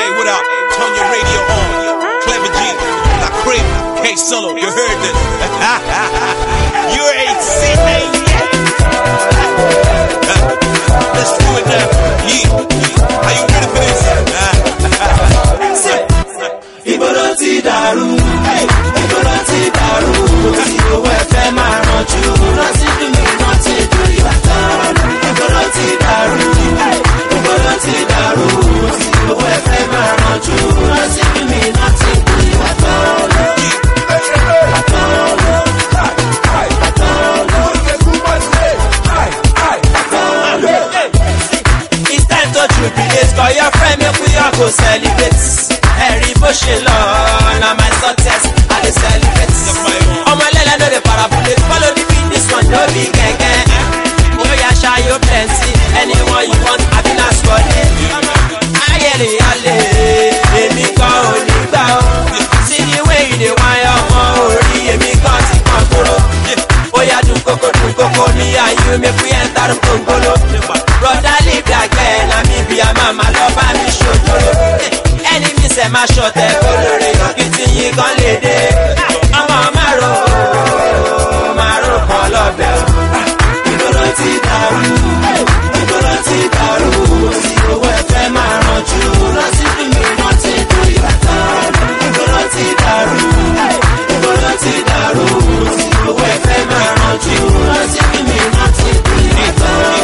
Hey, what up? Turn your radio on. Clever G, La Crib, K-Solo, you heard this. You're a C-A-N. Let's do it now. Yeah. Are you ready for this? Ibolo ti daru, Ibolo ti daru. Ti owó ẹ̀fẹ̀ máa rànjú. Rántí bí mi rántí ju ìbátan. Ibolo ti daru, Ibolo ti daru. Ti owó ẹ̀fẹ̀ máa rànjú. Rántí bí mi rántí ju ìbátan. It's time to jubilate, call your friend, make we all go celebrate. Every bushing law, now my success, I dey celebrate. Ọmọ ẹlẹ́lẹ́ no dey parabulate, follow the beat, this one no be gẹ́gẹ́. Yo ya ṣá yo plenty, anyone you want, àbí na squad. Ayẹ̀lẹ̀ alẹ̀, èmi kan ò ní gbà ó. See the way you dey wáyé ọmọ orí, èmi kan ti kàn kúrò. Oya dun koko, me and you make we enter the Congolo. Brother leave that girl, na me be a mama, love and me show jolo. Enemy say my shot e kolore, kiti yin kan lede. Ọmọ maro kan lọ́bẹ̀. Ibolo ti daru, Ibolo ti daru. Ti owó ẹ̀fẹ̀ máa rànjú. Rántí bí mi rántí ju ìbátan. Ibolo ti daru, Ibolo ti daru. Ti owó ẹ̀fẹ̀ máa rànjú. Rántí bí mi rántí ju ìbátan.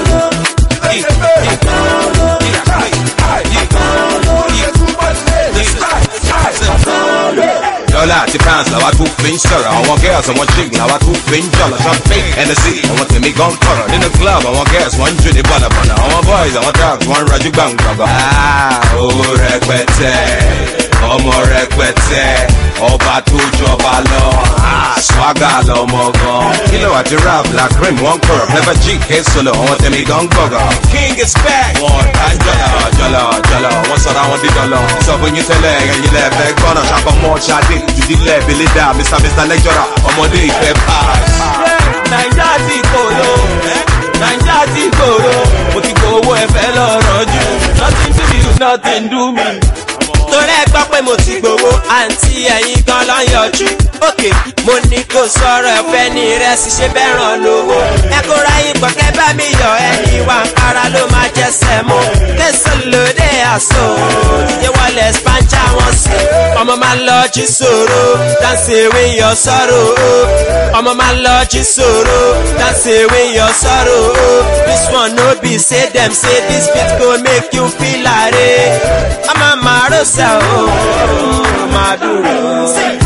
Dollar to pounds, now I two things stirrer. I want girls, I want chick, now I two things dollar. Champagne, Hennessy, I want to make gun color. In the club, I want girls, one Judy Butter. I want boys, I want dogs, one Raji Bang. Oh, requete. Ọmọ rẹpẹtẹ ọba tó jọba lọ swagger lọmọ gan. Kilo àti rap Black Cream one kọrọ Clever G K-Solo àwọn tẹ̀mí gan gbọ̀gàn. King is back. Wọ́n ta jọlọ wọ́n sọ̀rọ̀ àwọn dídọ̀lọ́. Sọ fún yín tẹ́lẹ̀ ẹ̀yin lẹ́fẹ̀ẹ́ gbọ́nà ṣàkọ́ mọ́ ṣáde jùdílẹ̀ bílídà Mr. Lecturer ọmọdé ìfẹ́ pass. Naija ti kòrò, Naija ti kòrò. Mo ti gbowó ẹ̀fẹ̀ lọ́rọ̀ jù. Nothing to you, nothing do me. Torí ẹ gbọ́ pé mo ti gbowó àǹtí ẹ̀yin gan ló ń yọjú. Òkè mo ní kò sọ̀rọ̀ ẹ̀fẹ́ ní ìrẹsì ṣe bẹ́ẹ̀ ràn lówó. Ẹ kó ra ipò kẹ́ bá mi yọ ẹni wà kára ló máa jẹsẹ̀ mọ́. K-Solo dé àṣọ ìdíje wọlé spancha wọn sí. Ọmọ máa ń lọ jí sòro, dance away your sorrow. Ọmọ máa ń lọ jí sòro, dance away your sorrow. This one no be say dem say this beat go make you feel like it. Ọmọ màá rò sẹ́ o, máa dúró.